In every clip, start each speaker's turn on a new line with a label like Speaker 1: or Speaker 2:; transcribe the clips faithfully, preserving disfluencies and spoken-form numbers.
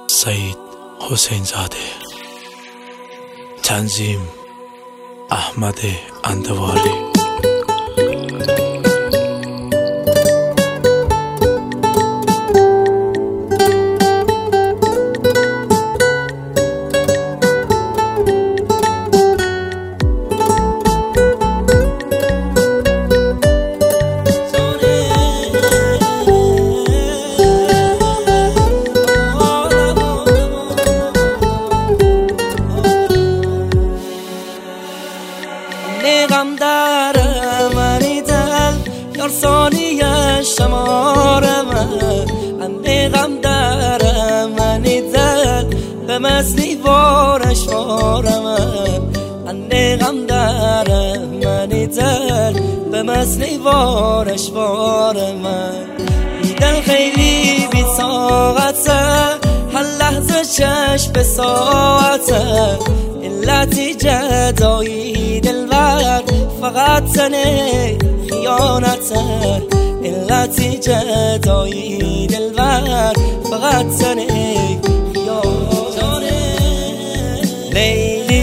Speaker 1: سعید حسین زاده. تنظیم احمد اندوالی.
Speaker 2: غم دارم منی دل یار ثانیه شمارم انه غم دارم منی دل به مزنی وارش وارم انه غم دارم منی دل به مزنی وارش وارم دل خیلی بی طاقته هر لحظه چشم به ساعته علتی جدایی دلبر فقط تنه خیانته علتی جدایی دلبر فقط تنه خیانته لیلی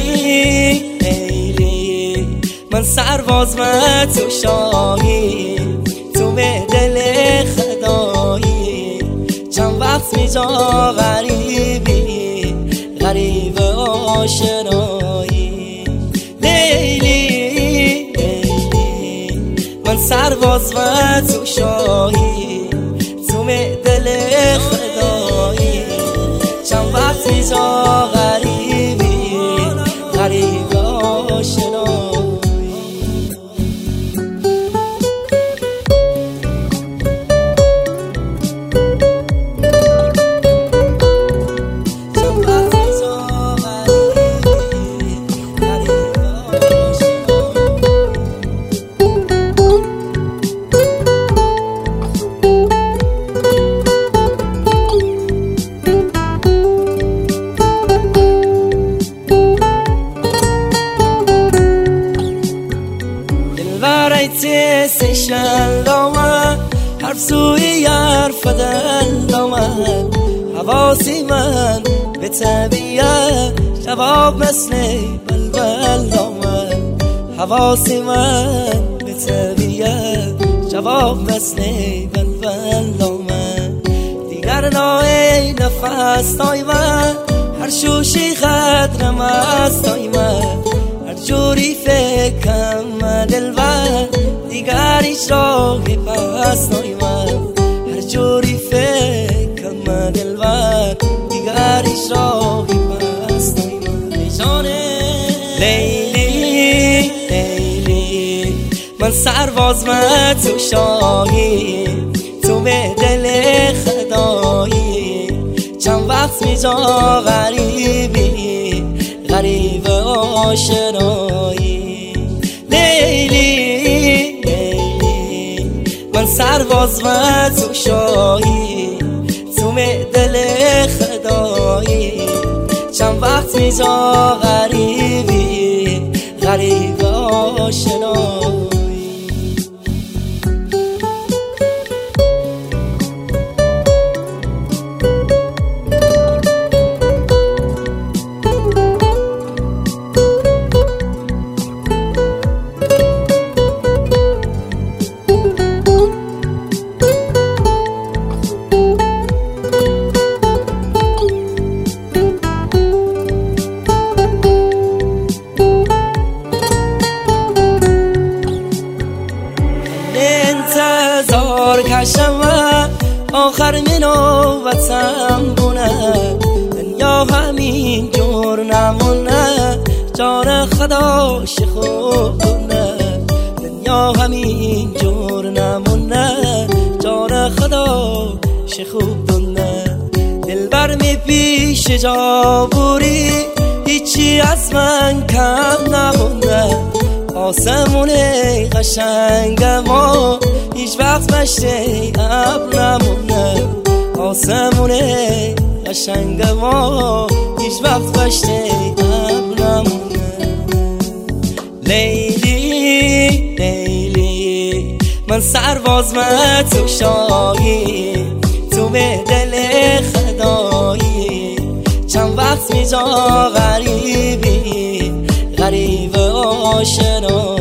Speaker 2: لیلی من سرباز من تو شاهی تو به دل خدایی چند وقت می جا غریبی غریب آشنایی لیلی لیلی من سرباز و تو شاهی تو دل خدایی چند وقت می جا غریبی غریب آشنایی تی سشل دامن حرف سوی حرف دل دامن حواسی من به طبیعت جواب مثل بلبل دامن حواسی من به طبیعت جواب مثل بلبل دامن دیگر نای نفس دای من هر شوشی قدرم از دای من هر جوری فکرم دلبر دیگر هیچ راهی پس نایمد هر جوری فکرم دلبر دیگر هیچ راهی پس نایمد جانه لیلی لیلی من سرباز من تو شاهی تو به دل خدایی چند وقت می جا غریبی غریب آشنایی لیلی لیلی من سرباز و تو شاهی تو دل خدایی چند وقت می جا غریبی غریب آشنایی انتظار کشم آخر می نوبتم بونه دنیا همین جور نمونه جان خداش خوب کنه دنیا همین جور نمونه جان خداش خوب کنه دلبر می پیش جا بوری هیچی از من کم نمونه آسمون قشنگ ما هیچ وقت مشته اب نمونه آسمون قشنگ ما هیچ وقت مشته اب نمونه لیلی لیلی من سرباز من تو شاهی تو به دل خدایی اسمی جا غریبی غریب آشنا